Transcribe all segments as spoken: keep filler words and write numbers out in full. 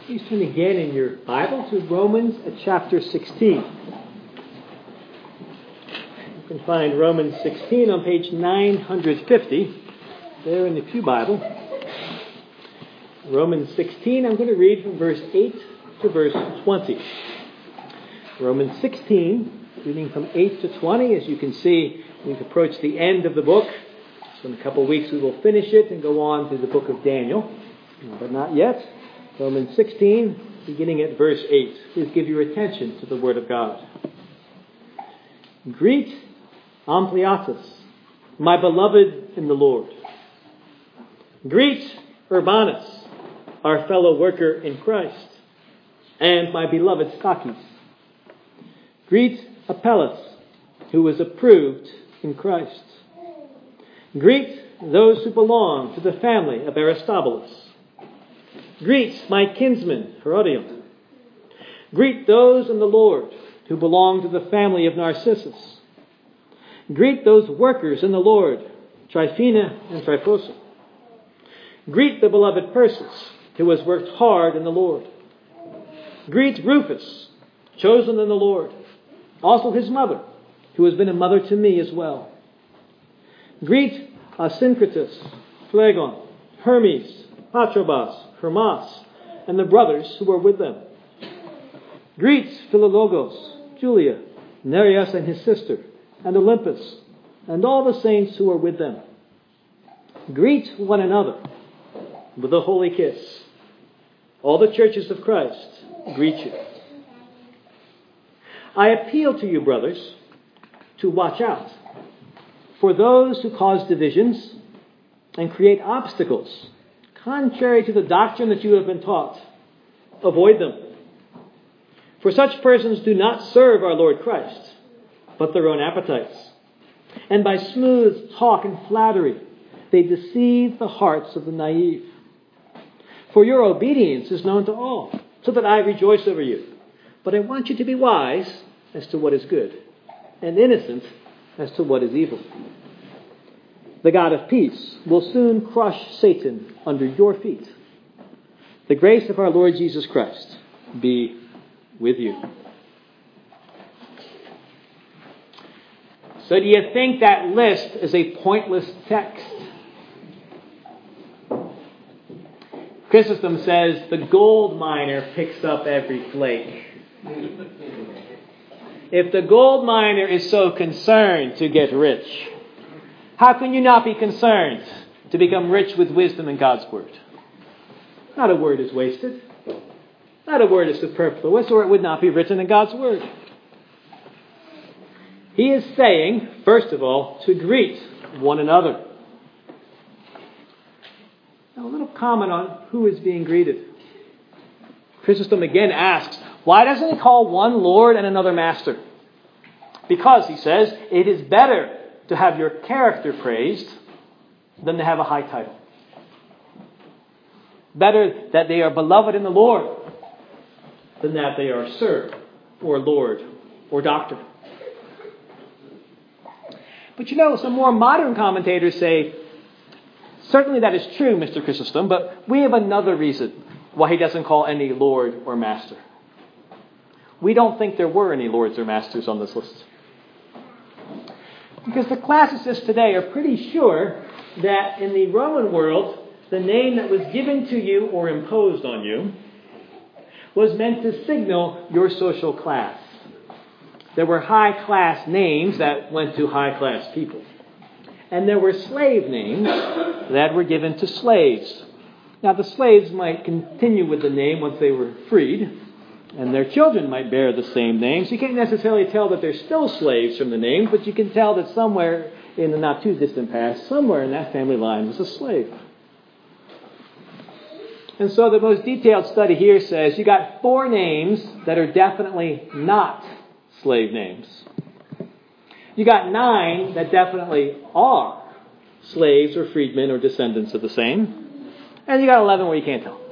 Please turn again in your Bible to Romans chapter sixteen. You can find Romans sixteen on page nine fifty, there in the Pew Bible. Romans sixteen, I'm going to read from verse eight to verse twenty. Romans sixteen, reading from eight to twenty. As you can see, we've approached the end of the book. So in a couple of weeks we will finish it and go on to the book of Daniel. But not yet. Romans sixteen, beginning at verse eight. Please give your attention to the Word of God. Greet Ampliatus, my beloved in the Lord. Greet Urbanus, our fellow worker in Christ, and my beloved Stachys. Greet Apelles, who is approved in Christ. Greet those who belong to the family of Aristobulus. Greet my kinsman, Herodion. Greet those in the Lord who belong to the family of Narcissus. Greet those workers in the Lord, Tryphena and Tryphosa. Greet the beloved Persis, who has worked hard in the Lord. Greet Rufus, chosen in the Lord, also his mother, who has been a mother to me as well. Greet Asyncritus, Phlegon, Hermes, Patrobas, Hermas, and the brothers who are with them. Greet Philologos, Julia, Nereus and his sister, and Olympus, and all the saints who are with them. Greet one another with a holy kiss. All the churches of Christ greet you. I appeal to you, brothers, to watch out for those who cause divisions and create obstacles contrary to the doctrine that you have been taught. Avoid them. For such persons do not serve our Lord Christ, but their own appetites. And by smooth talk and flattery, they deceive the hearts of the naive. For your obedience is known to all, so that I rejoice over you. But I want you to be wise as to what is good, and innocent as to what is evil. The God of peace will soon crush Satan under your feet. The grace of our Lord Jesus Christ be with you. So do you think that list is a pointless text? Chrysostom says the gold miner picks up every flake. If the gold miner is so concerned to get rich, how can you not be concerned to become rich with wisdom in God's Word? Not a word is wasted. Not a word is superfluous, or it would not be written in God's Word. He is saying, first of all, to greet one another. Now, a little comment on who is being greeted. Chrysostom again asks, why doesn't he call one Lord and another Master? Because, he says, it is better to have your character praised than to have a high title. Better that they are beloved in the Lord than that they are Sir or Lord or Doctor. But you know, some more modern commentators say, certainly that is true, Mister Chrysostom, but we have another reason why he doesn't call any Lord or Master. We don't think there were any Lords or Masters on this list. Because the classicists today are pretty sure that in the Roman world, the name that was given to you or imposed on you was meant to signal your social class. There were high-class names that went to high-class people. And there were slave names that were given to slaves. Now, the slaves might continue with the name once they were freed, and their children might bear the same names. You can't necessarily tell that they're still slaves from the name, but you can tell that somewhere in the not-too-distant past, somewhere in that family line was a slave. And so the most detailed study here says you got four names that are definitely not slave names. You got nine that definitely are slaves or freedmen or descendants of the same. And you got eleven where you can't tell.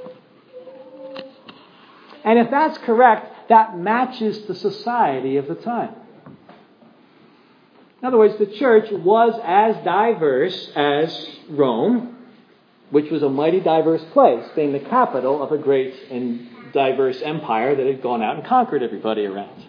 And if that's correct, that matches the society of the time. In other words, the church was as diverse as Rome, which was a mighty diverse place, being the capital of a great and diverse empire that had gone out and conquered everybody around.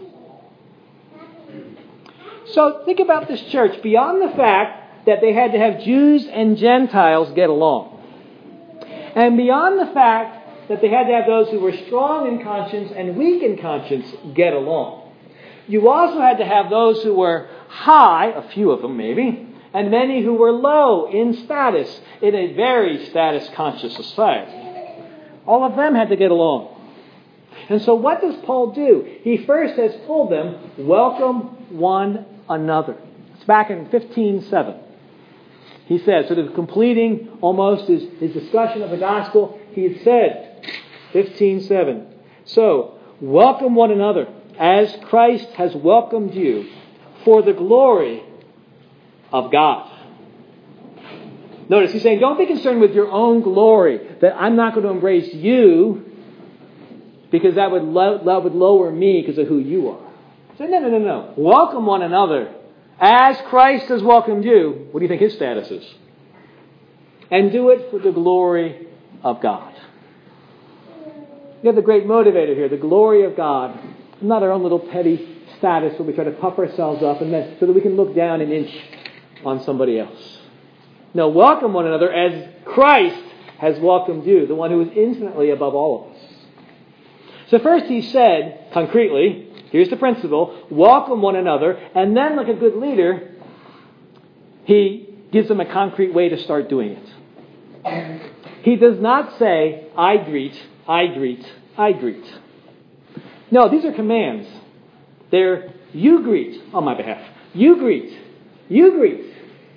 So think about this church. Beyond the fact that they had to have Jews and Gentiles get along, and beyond the fact that they had to have those who were strong in conscience and weak in conscience get along, you also had to have those who were high, a few of them maybe, and many who were low in status in a very status-conscious society. All of them had to get along. And so what does Paul do? He first has told them, welcome one another. It's back in fifteen seven. He says, sort of completing almost his, his discussion of the gospel, he had said, fifteen seven, so, welcome one another as Christ has welcomed you for the glory of God. Notice, he's saying, don't be concerned with your own glory, that I'm not going to embrace you because that would, lo- that would lower me because of who you are. So no, no, no, no. Welcome one another as Christ has welcomed you. What do you think his status is? And do it for the glory of God. You have the great motivator here, the glory of God. Not our own little petty status where we try to puff ourselves up and then so that we can look down an inch on somebody else. No, welcome one another as Christ has welcomed you, the one who is infinitely above all of us. So first he said, concretely, here's the principle, welcome one another, and then like a good leader, he gives them a concrete way to start doing it. He does not say, I greet, I greet, I greet. No, these are commands. They're, you greet on my behalf. You greet. You greet.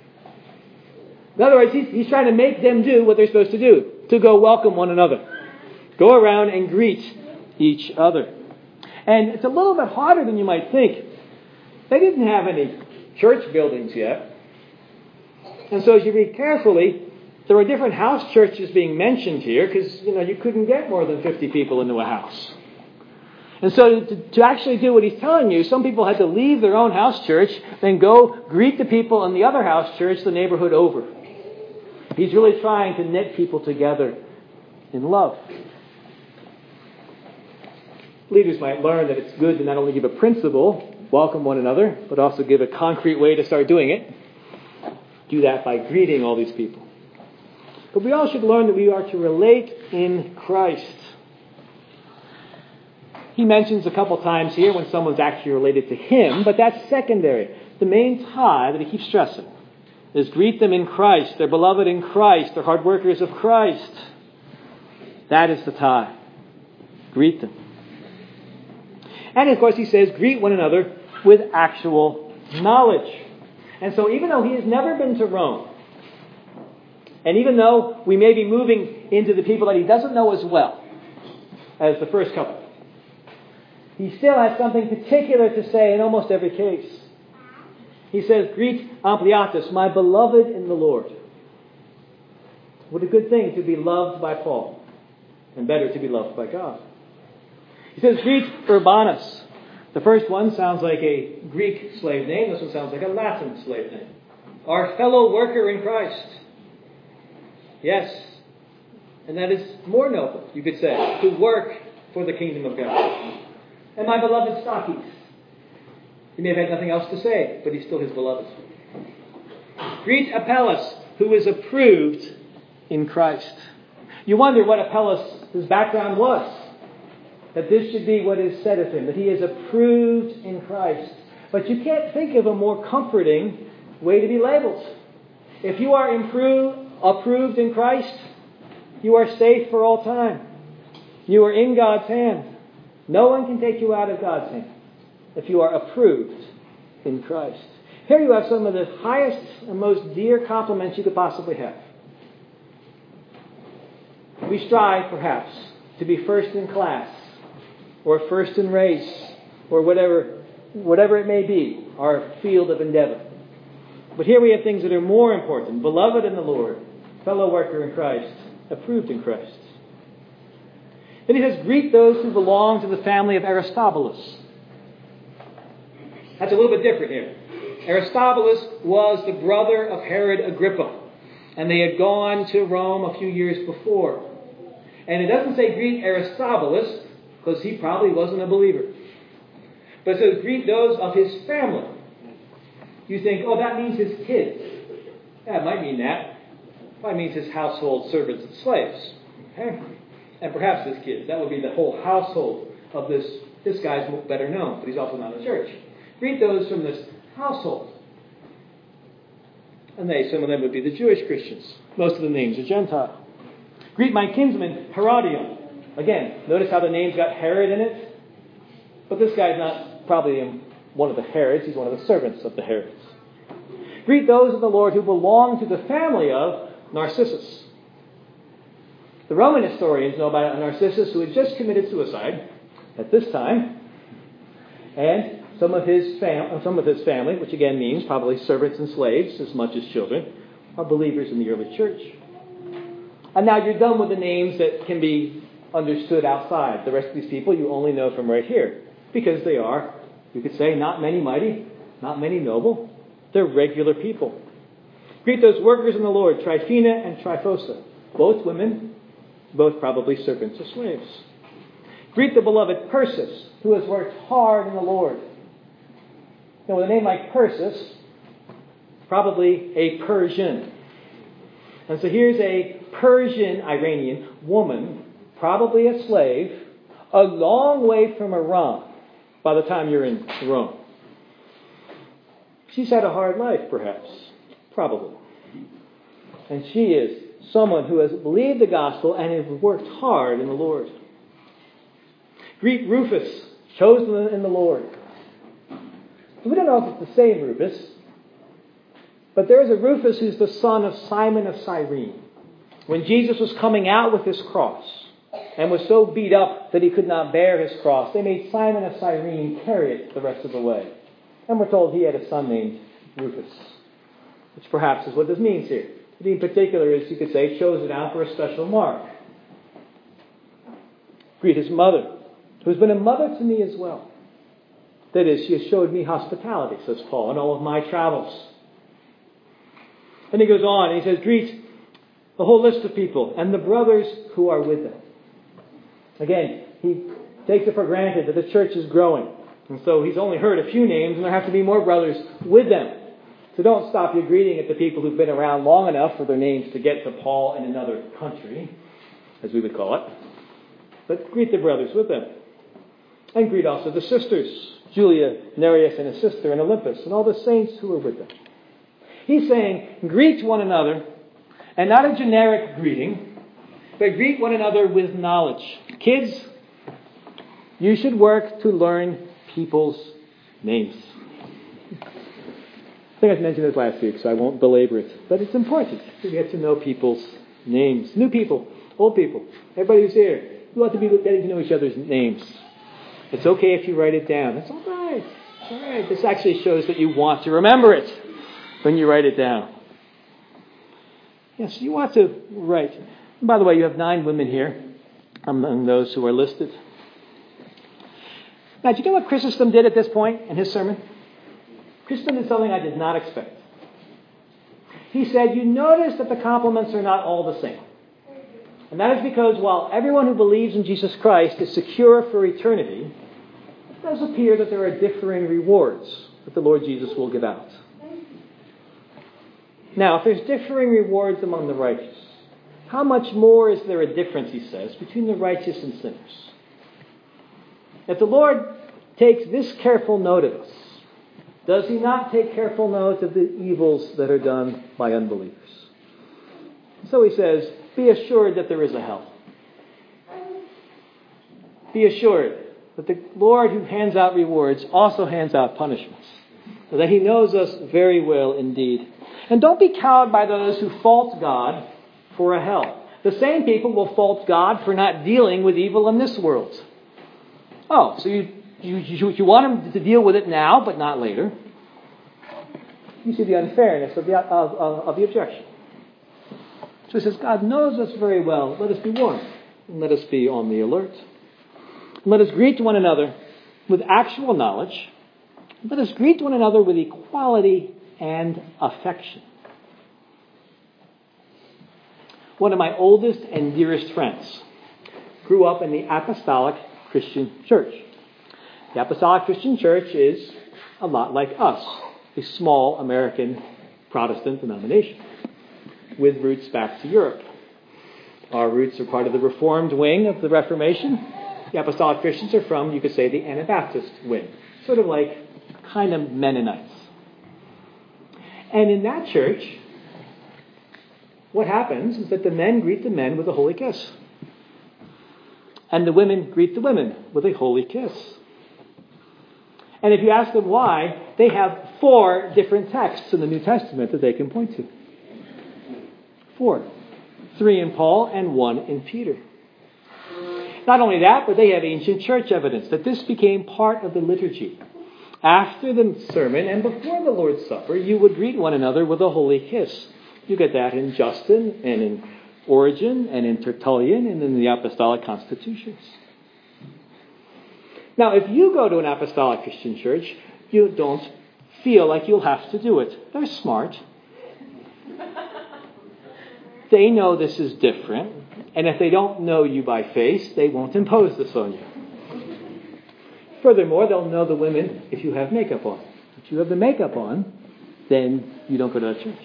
In other words, he's, he's trying to make them do what they're supposed to do, to go welcome one another. Go around and greet each other. And it's a little bit harder than you might think. They didn't have any church buildings yet. And so as you read carefully, there were different house churches being mentioned here because, you know, you couldn't get more than fifty people into a house. And so to, to actually do what he's telling you, some people had to leave their own house church, then go greet the people in the other house church the neighborhood over. He's really trying to knit people together in love. Leaders might learn that it's good to not only give a principle, welcome one another, but also give a concrete way to start doing it. Do that by greeting all these people. But we all should learn that we are to relate in Christ. He mentions a couple times here when someone's actually related to him, but that's secondary. The main tie that he keeps stressing is greet them in Christ. They're beloved in Christ. They're hard workers of Christ. That is the tie. Greet them. And of course he says, greet one another with actual knowledge. And so even though he has never been to Rome, and even though we may be moving into the people that he doesn't know as well as the first couple, he still has something particular to say in almost every case. He says, greet Ampliatus, my beloved in the Lord. What a good thing to be loved by Paul, and better to be loved by God. He says, greet Urbanus. The first one sounds like a Greek slave name. This one sounds like a Latin slave name. Our fellow worker in Christ. Yes. And that is more noble, you could say, to work for the kingdom of God. And my beloved Stachys. He may have had nothing else to say, but he's still his beloved. Greet Apelles, who is approved in Christ. You wonder what Apelles' background was. That this should be what is said of him, that he is approved in Christ. But you can't think of a more comforting way to be labeled. If you are improved, approved in Christ, you are safe for all time. You are in God's hand. No one can take you out of God's hand if you are approved in Christ. Here you have some of the highest and most dear compliments you could possibly have. We strive, perhaps, to be first in class, or first in race, or whatever, whatever it may be, our field of endeavor. But here we have things that are more important. Beloved in the Lord, fellow worker in Christ, approved in Christ. Then he says, greet those who belong to the family of Aristobulus. That's a little bit different here. Aristobulus was the brother of Herod Agrippa, and they had gone to Rome a few years before. And it doesn't say greet Aristobulus, because he probably wasn't a believer. But it says, greet those of his family. You think, oh, that means his kids. Yeah, it might mean that. It might mean his household servants and slaves. Okay? And perhaps his kids. That would be the whole household of this. This guy's better known, but he's also not in the church. Greet those from this household. And they, some of them would be the Jewish Christians. Most of the names are Gentile. Greet my kinsman, Herodion. Again, notice how the name's got Herod in it? But this guy's not probably one of the Herods. He's one of the servants of the Herods. Greet those of the Lord who belong to the family of Narcissus. The Roman historians know about a Narcissus who had just committed suicide at this time. And some of his fam- some of his family, which again means probably servants and slaves as much as children, are believers in the early church. And now you're done with the names that can be understood outside. The rest of these people you only know from right here. Because they are, you could say, not many mighty, not many noble. They're regular people. Greet those workers in the Lord, Tryphena and Tryphosa. Both women, both probably servants or slaves. Greet the beloved Persis, who has worked hard in the Lord. Now, with a name like Persis, probably a Persian. And so here's a Persian, Iranian woman, probably a slave, a long way from Iran by the time you're in Rome. She's had a hard life, perhaps. Probably. And she is someone who has believed the gospel and has worked hard in the Lord. Greet Rufus, chosen in the Lord. We don't know if it's the same Rufus, but there is a Rufus who's the son of Simon of Cyrene. When Jesus was coming out with his cross and was so beat up that he could not bear his cross, they made Simon of Cyrene carry it the rest of the way. And we're told he had a son named Rufus, which perhaps is what this means here. It in particular is, you could say, chosen out for a special mark. Greet his mother, who's been a mother to me as well. That is, she has showed me hospitality, says Paul, in all of my travels. Then he goes on and he says, greet the whole list of people and the brothers who are with them. Again, he takes it for granted that the church is growing. And so he's only heard a few names, and there have to be more brothers with them. So don't stop your greeting at the people who've been around long enough for their names to get to Paul in another country, as we would call it. But greet the brothers with them. And greet also the sisters, Julia, Nereus, and his sister, and Olympus, and all the saints who are with them. He's saying, greet one another, and not a generic greeting, but greet one another with knowledge. Kids, you should work to learn people's names. I think I mentioned this last week, so I won't belabor it. But it's important to get to know people's names. New people, old people, everybody who's here. You want to be getting to know each other's names. It's okay if you write it down. It's all right. It's all right. This actually shows that you want to remember it when you write it down. Yes, you want to write. And by the way, you have nine women here among those who are listed. Now, do you know what Chrysostom did at this point in his sermon? Chrysostom did something I did not expect. He said, you notice that the compliments are not all the same. And that is because while everyone who believes in Jesus Christ is secure for eternity, it does appear that there are differing rewards that the Lord Jesus will give out. Now, if there's differing rewards among the righteous, how much more is there a difference, he says, between the righteous and sinners? If the Lord takes this careful note of us, does he not take careful note of the evils that are done by unbelievers? So he says, be assured that there is a hell. Be assured that the Lord who hands out rewards also hands out punishments. So that he knows us very well indeed. And don't be cowed by those who fault God for a hell. The same people will fault God for not dealing with evil in this world. Oh, so you, you, you, you want him to deal with it now, but not later. You see the unfairness of the, of, of, of the objection. So he says, God knows us very well. Let us be warned. And let us be on the alert. Let us greet one another with actual knowledge. Let us greet one another with equality and affection. One of my oldest and dearest friends grew up in the apostolic Christian Church. The Apostolic Christian Church is a lot like us, a small American Protestant denomination with roots back to Europe. Our roots are part of the Reformed wing of the Reformation. The Apostolic Christians are from, you could say, the Anabaptist wing, sort of like kind of Mennonites. And in that church, what happens is that the men greet the men with a holy kiss. And the women greet the women with a holy kiss. And if you ask them why, they have four different texts in the New Testament that they can point to. Four. Three in Paul and one in Peter. Not only that, but they have ancient church evidence that this became part of the liturgy. After the sermon and before the Lord's Supper, you would greet one another with a holy kiss. You get that in Justin and in Origen and in Tertullian and in the Apostolic Constitutions. Now, if you go to an Apostolic Christian church, you don't feel like you'll have to do it. They're smart. They know this is different. And if they don't know you by face, they won't impose this on you. Furthermore, they'll know the women if you have makeup on. If you have the makeup on, then you don't go to that church.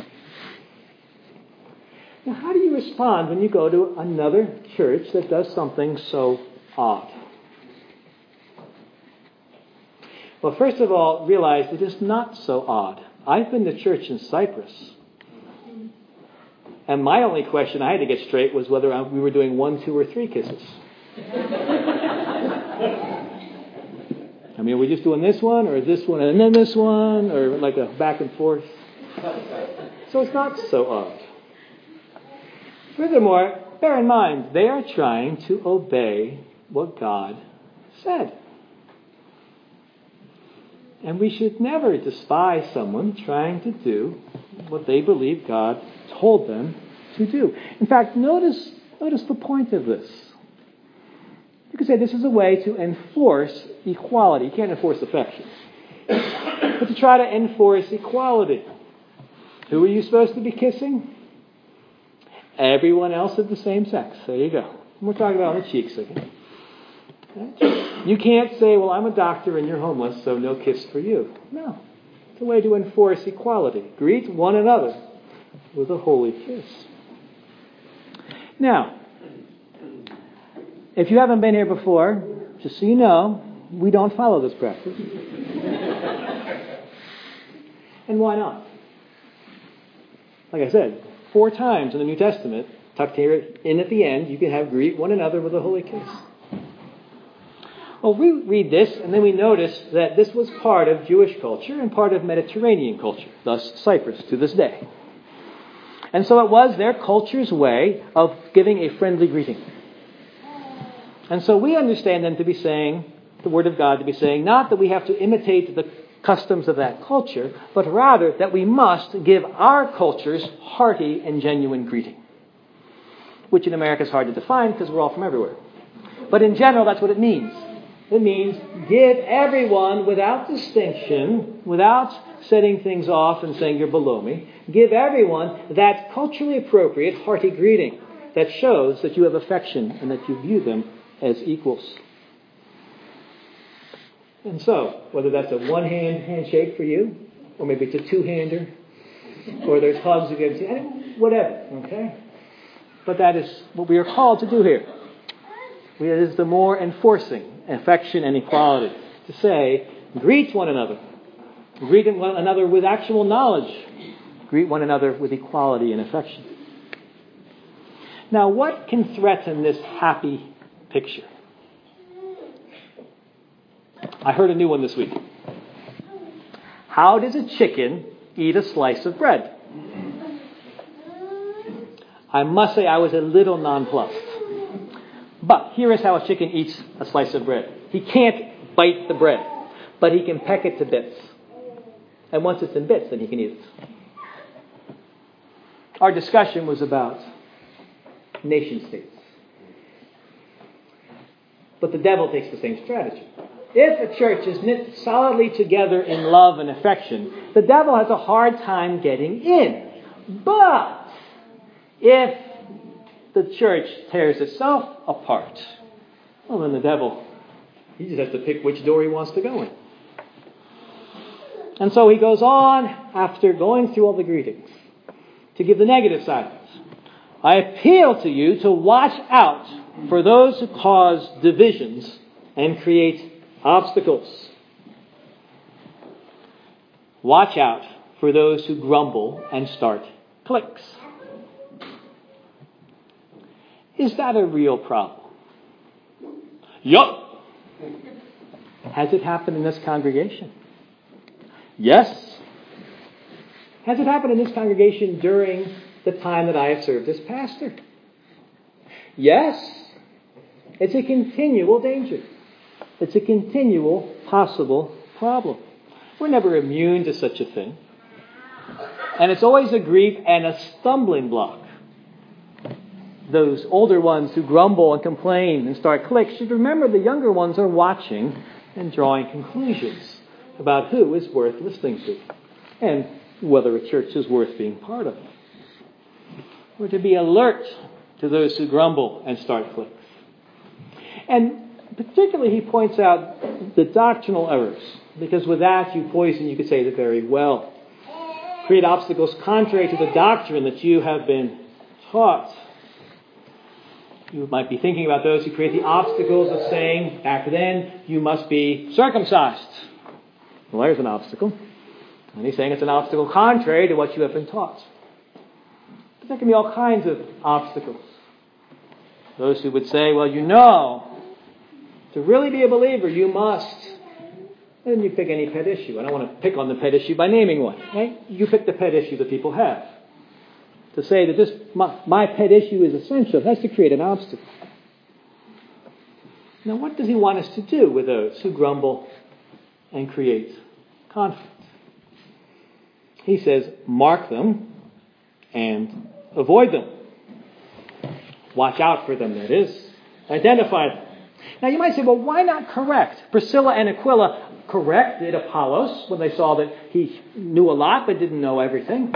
Now, how do you respond when you go to another church that does something so odd? Well, first of all, realize it is not so odd. I've been to church in Cyprus. And my only question I had to get straight was whether we were doing one, two, or three kisses. I mean, are we just doing this one, or this one, and then this one, or like a back and forth? So it's not so odd. Furthermore, bear in mind, they are trying to obey what God said. And we should never despise someone trying to do what they believe God told them to do. In fact, notice, notice the point of this. You could say this is a way to enforce equality. You can't enforce affection. But to try to enforce equality. Who are you supposed to be kissing? Everyone else of the same sex. There you go. We're talking about on the cheeks again. You can't say, well, I'm a doctor and you're homeless, so no kiss for you. No. It's a way to enforce equality. Greet one another with a holy kiss. Now, if you haven't been here before, just so you know, we don't follow this practice. And why not? Like I said, four times in the New Testament, tucked here in at the end, you can have greet one another with a holy kiss. Well, we read this, and then we notice that this was part of Jewish culture and part of Mediterranean culture, thus Cyprus to this day. And so it was their culture's way of giving a friendly greeting. And so we understand them to be saying, the Word of God to be saying, not that we have to imitate the customs of that culture, but rather that we must give our culture's hearty and genuine greeting. Which in America is hard to define because we're all from everywhere. But in general, that's what it means. It means give everyone without distinction, without setting things off and saying you're below me. Give everyone that culturally appropriate hearty greeting that shows that you have affection and that you view them as equals. And so, whether that's a one-hand handshake for you, or maybe it's a two-hander, or there's hugs against you, whatever, okay? But that is what we are called to do here. It is the more enforcing affection and equality. To say, greet one another. Greet one another with actual knowledge. Greet one another with equality and affection. Now, what can threaten this happy picture? I heard a new one this week. How does a chicken eat a slice of bread? I must say I was a little nonplussed. But here is how a chicken eats a slice of bread. He can't bite the bread, but he can peck it to bits. And once it's in bits, then he can eat it. Our discussion was about nation states. But the devil takes the same strategy. If a church is knit solidly together in love and affection, the devil has a hard time getting in. But if the church tears itself apart, Well, then the devil, he just has to pick which door he wants to go in. And so he goes on, after going through all the greetings, to give the negative side of it. I appeal to you to watch out for those who cause divisions and create obstacles. Watch out for those who grumble and start cliques. Is that a real problem? Yup. Has it happened in this congregation? Yes. Has it happened in this congregation during the time that I have served as pastor? Yes. It's a continual danger. It's a continual possible problem. We're never immune to such a thing. And it's always a grief and a stumbling block. Those older ones who grumble and complain and start cliques should remember the younger ones are watching and drawing conclusions about who is worth listening to and whether a church is worth being part of. We're to be alert to those who grumble and start cliques. And particularly he points out the doctrinal errors, because with that you poison, you could say it very well. Create obstacles contrary to the doctrine that you have been taught. You might be thinking about those who create the obstacles of saying, back then, you must be circumcised. Well, there's an obstacle. And he's saying it's an obstacle contrary to what you have been taught. But there can be all kinds of obstacles. Those who would say, well, you know, to really be a believer, you must. And you pick any pet issue. I don't want to pick on the pet issue by naming one. Right? You pick the pet issue that people have. To say that this my, my pet issue is essential, that's to create an obstacle. Now, what does he want us to do with those who grumble and create conflict? He says, mark them and avoid them. Watch out for them, that is. Identify them. Now, you might say, well, why not correct? Priscilla and Aquila corrected Apollos when they saw that he knew a lot but didn't know everything.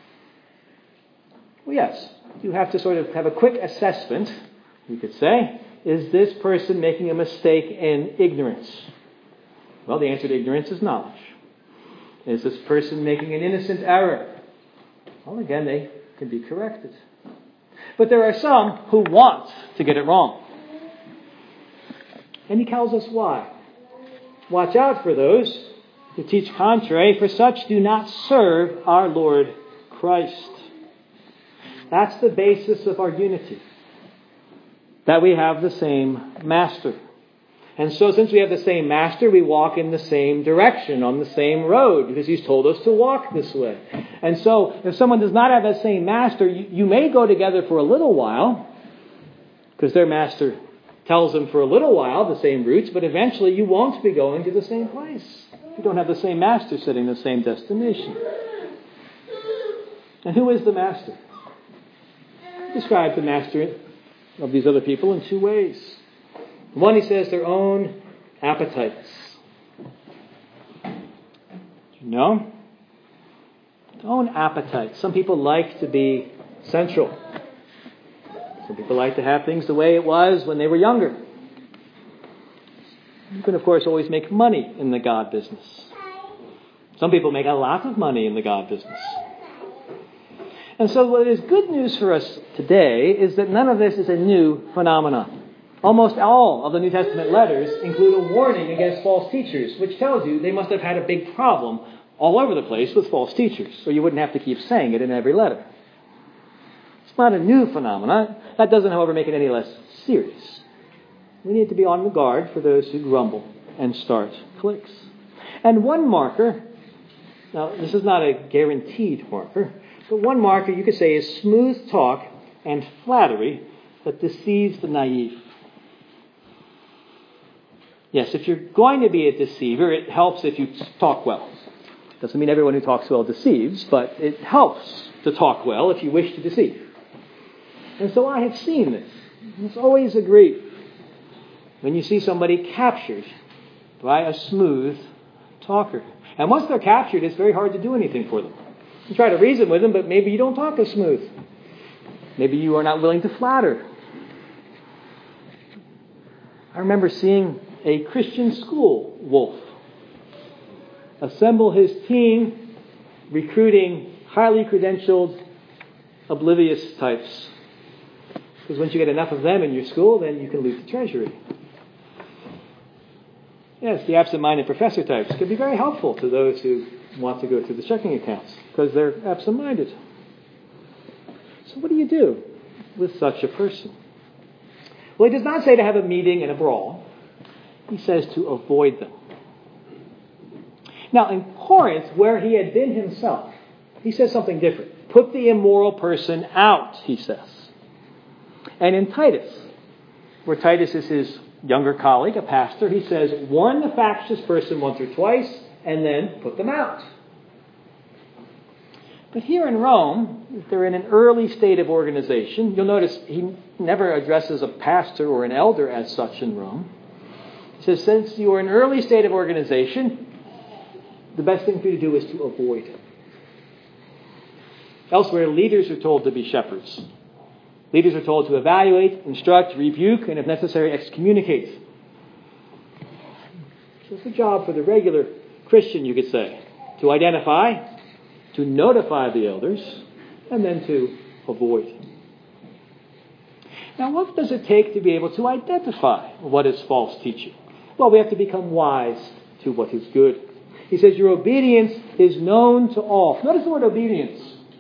Well, yes, you have to sort of have a quick assessment, you could say. Is this person making a mistake in ignorance? Well, the answer to ignorance is knowledge. Is this person making an innocent error? Well, again, they can be corrected. But there are some who want to get it wrong. And he tells us why. Watch out for those who teach contrary, for such do not serve our Lord Christ. That's the basis of our unity. That we have the same master. And so since we have the same master, we walk in the same direction, on the same road, because he's told us to walk this way. And so if someone does not have that same master, you, you may go together for a little while, because their master tells them for a little while the same routes, but eventually you won't be going to the same place. You don't have the same master setting the same destination. And who is the master? Describe the master of these other people in two ways. One, he says, their own appetites. You know? Their own appetites. Some people like to be central. Some people like to have things the way it was when they were younger. You can, of course, always make money in the God business. Some people make a lot of money in the God business. And so what is good news for us today is that none of this is a new phenomenon. Almost all of the New Testament letters include a warning against false teachers, which tells you they must have had a big problem all over the place with false teachers, so you wouldn't have to keep saying it in every letter. It's not a new phenomenon. That doesn't, however, make it any less serious. We need to be on the guard for those who grumble and start cliques. And one marker, now this is not a guaranteed marker, but one marker you could say is smooth talk and flattery that deceives the naive. Yes, if you're going to be a deceiver, it helps if you talk well. Doesn't mean everyone who talks well deceives, but it helps to talk well if you wish to deceive. And so I have seen this. It's always a grief when you see somebody captured by a smooth talker. And once they're captured, it's very hard to do anything for them. You try to reason with them, but maybe you don't talk as smooth. Maybe you are not willing to flatter. I remember seeing a Christian school wolf assemble his team, recruiting highly credentialed, oblivious types. Because once you get enough of them in your school, then you can loot the treasury. Yes, the absent-minded professor types can be very helpful to those who want to go through the checking accounts because they're absent-minded. So what do you do with such a person? Well, he does not say to have a meeting and a brawl. He says to avoid them. Now, in Corinth, where he had been himself, he says something different. Put the immoral person out, he says. And in Titus, where Titus is his younger colleague, a pastor, he says, warn the factious person once or twice, and then put them out. But here in Rome, if they're in an early state of organization, you'll notice he never addresses a pastor or an elder as such in Rome. He says, since you are in an early state of organization, the best thing for you to do is to avoid. Elsewhere, leaders are told to be shepherds. Leaders are told to evaluate, instruct, rebuke, and if necessary, excommunicate. So it's a job for the regular Christian, you could say, to identify, to notify the elders, and then to avoid. Now, what does it take to be able to identify what is false teaching? Well, we have to become wise to what is good. He says, your obedience is known to all. Notice the word obedience.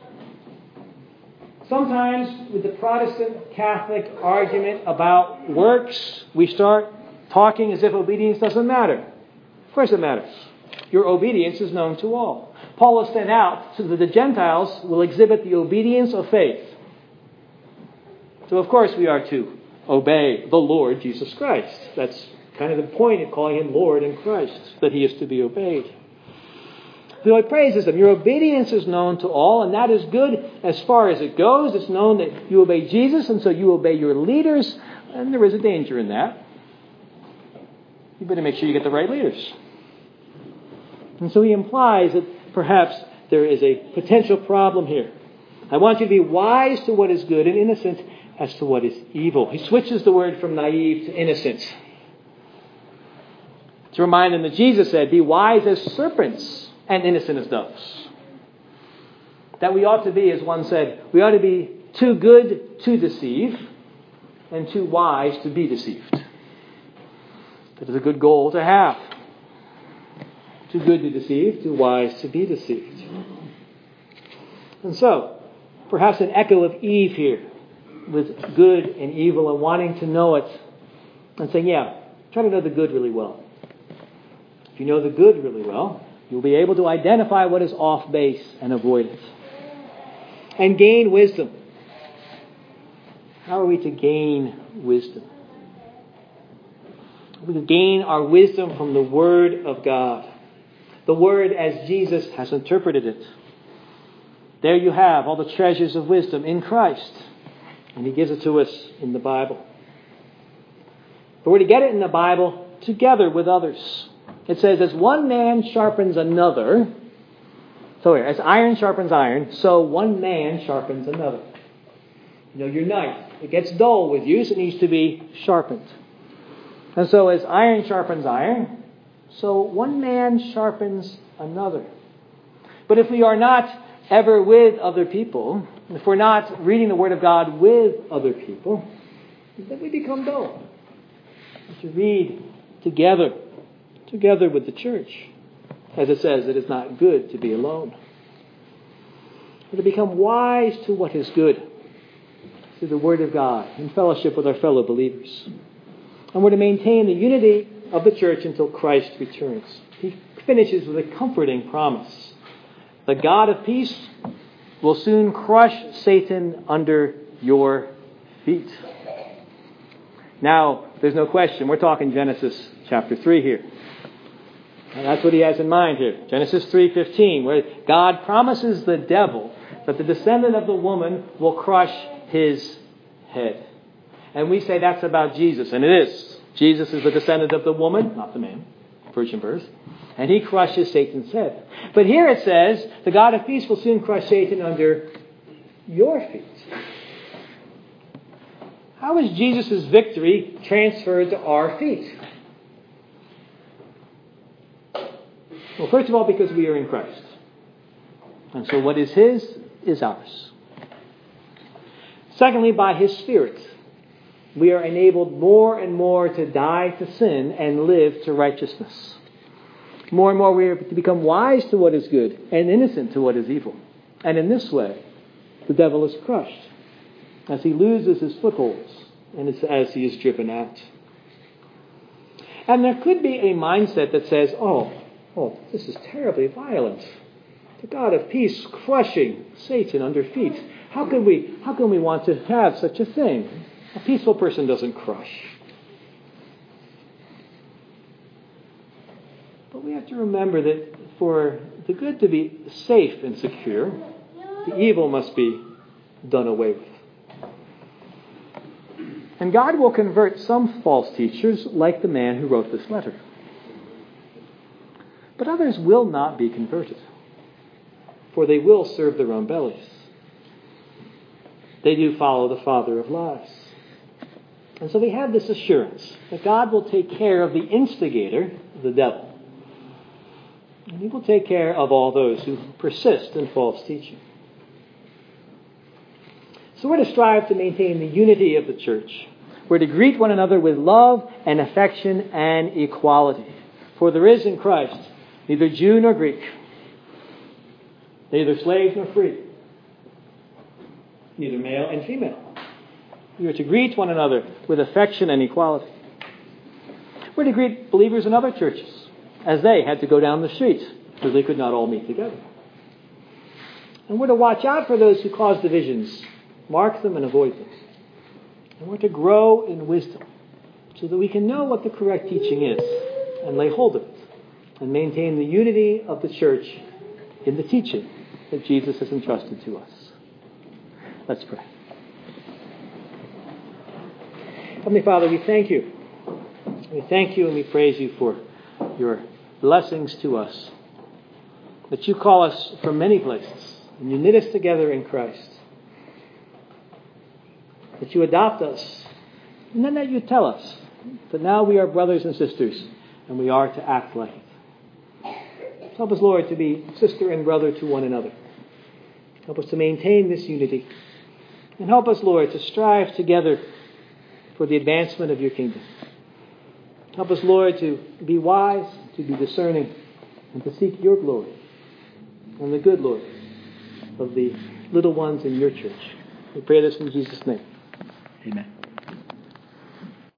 Sometimes with the Protestant Catholic argument about works, we start talking as if obedience doesn't matter. Of course it matters. Your obedience is known to all. Paul has sent out so that the Gentiles will exhibit the obedience of faith. So of course we are to obey the Lord Jesus Christ. That's kind of the point of calling him Lord in Christ, that he is to be obeyed. So he praises them. Your obedience is known to all, and that is good as far as it goes. It's known that you obey Jesus, and so you obey your leaders, and there is a danger in that. You better make sure you get the right leaders. And so he implies that perhaps there is a potential problem here. I want you to be wise to what is good and innocent as to what is evil. He switches the word from naive to innocent. To remind them that Jesus said, be wise as serpents and innocent as doves. That we ought to be, as one said, we ought to be too good to deceive and too wise to be deceived. That is a good goal to have. Too good to deceive, too wise to be deceived. And so, perhaps an echo of Eve here, with good and evil and wanting to know it, and saying, yeah, try to know the good really well. If you know the good really well, you'll be able to identify what is off base and avoid it. And gain wisdom. How are we to gain wisdom? We can gain our wisdom from the Word of God. The Word as Jesus has interpreted it. There you have all the treasures of wisdom in Christ. And He gives it to us in the Bible. But we're to get it in the Bible together with others. It says, as one man sharpens another, so here, as iron sharpens iron, so one man sharpens another. You know, your knife, it gets dull with use, it needs to be sharpened. And so as iron sharpens iron, so one man sharpens another. But if we are not ever with other people, if we're not reading the Word of God with other people, then we become dull. To read together, together with the church. As it says, it is not good to be alone. We're to become wise to what is good through the Word of God in fellowship with our fellow believers. And we're to maintain the unity of the church until Christ returns. He finishes with a comforting promise. The God of peace will soon crush Satan under your feet. Now, there's no question. We're talking Genesis chapter three here. And that's what he has in mind here. Genesis three fifteen, where God promises the devil that the descendant of the woman will crush his head. And we say that's about Jesus. And it is. Jesus is the descendant of the woman, not the man. Virgin birth. And he crushes Satan's head. But here it says, the God of peace will soon crush Satan under your feet. How is Jesus' victory transferred to our feet? Well, first of all, because we are in Christ. And so what is His is ours. Secondly, by His Spirit, we are enabled more and more to die to sin and live to righteousness. More and more we are to become wise to what is good and innocent to what is evil. And in this way, the devil is crushed as he loses his footholds and as he is driven out. And there could be a mindset that says, oh, oh, this is terribly violent. The God of peace crushing Satan under feet. How can we, how can we want to have such a thing? A peaceful person doesn't crush. But we have to remember that for the good to be safe and secure, the evil must be done away with. And God will convert some false teachers, like the man who wrote this letter. But others will not be converted, for they will serve their own bellies. They do follow the father of lies. And so we have this assurance that God will take care of the instigator, the devil. And He will take care of all those who persist in false teaching. So we're to strive to maintain the unity of the church. We're to greet one another with love and affection and equality. For there is in Christ neither Jew nor Greek, neither slave nor free, neither male and female. We are to greet one another with affection and equality. We're to greet believers in other churches as they had to go down the street because they could not all meet together. And we're to watch out for those who cause divisions, mark them and avoid them. And we're to grow in wisdom so that we can know what the correct teaching is and lay hold of it and maintain the unity of the church in the teaching that Jesus has entrusted to us. Let's pray. Heavenly Father, we thank you. We thank you and we praise you for your blessings to us. That you call us from many places and you knit us together in Christ. That you adopt us. And then that you tell us that now we are brothers and sisters and we are to act like it. Help us, Lord, to be sister and brother to one another. Help us to maintain this unity. And help us, Lord, to strive together for the advancement of your kingdom. Help us, Lord, to be wise, to be discerning, and to seek your glory and the good, Lord, of the little ones in your church. We pray this in Jesus' name. Amen.